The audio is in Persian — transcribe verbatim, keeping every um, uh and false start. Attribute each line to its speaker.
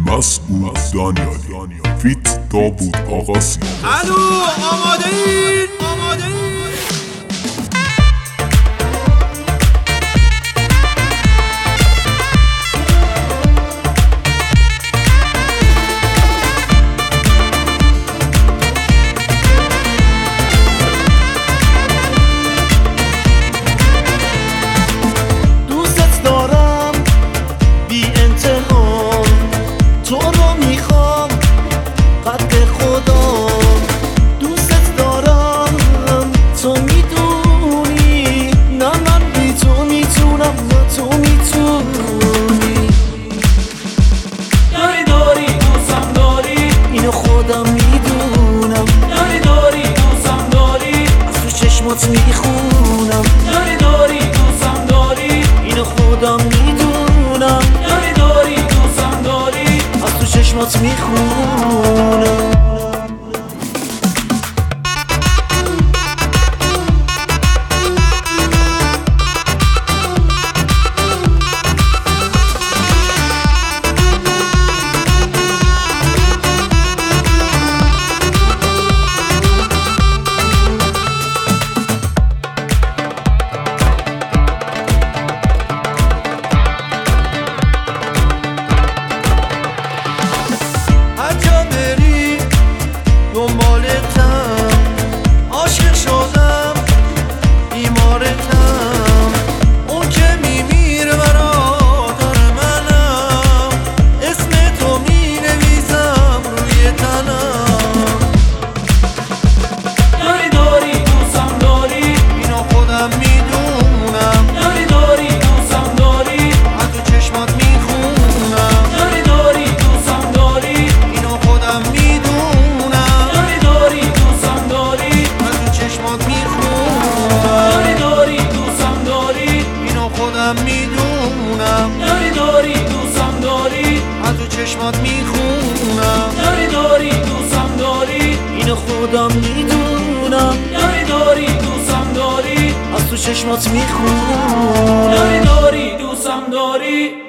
Speaker 1: مسعود دانیالی فیت داوود آقاسی.
Speaker 2: الو آماده این؟ آماده این؟
Speaker 3: میخونم داری داری دوستم داری اینو خودم میدونم داری داری دوستم داری از تو چشمات میخونم. عاشق شدم بیمارتم اون که میمیره برادر منم اسم تو مینویسم روی تنم داری داری دوستم داری اینو خودم میدونم داری داری دوستم داری از تو چشمات میخونم داری داری دوستم داری اینو خودم میدونم داری داری دوستم داری از تو چشمات میخونم داری داری دوستم داری اینو خودم میدونم داری داری دوستم داری از تو چشمات میخونم داری داری دوستم داری اینو خودم میدونم داری داری دوستم داری از تو چشمات میخونم داری داری دوستم داری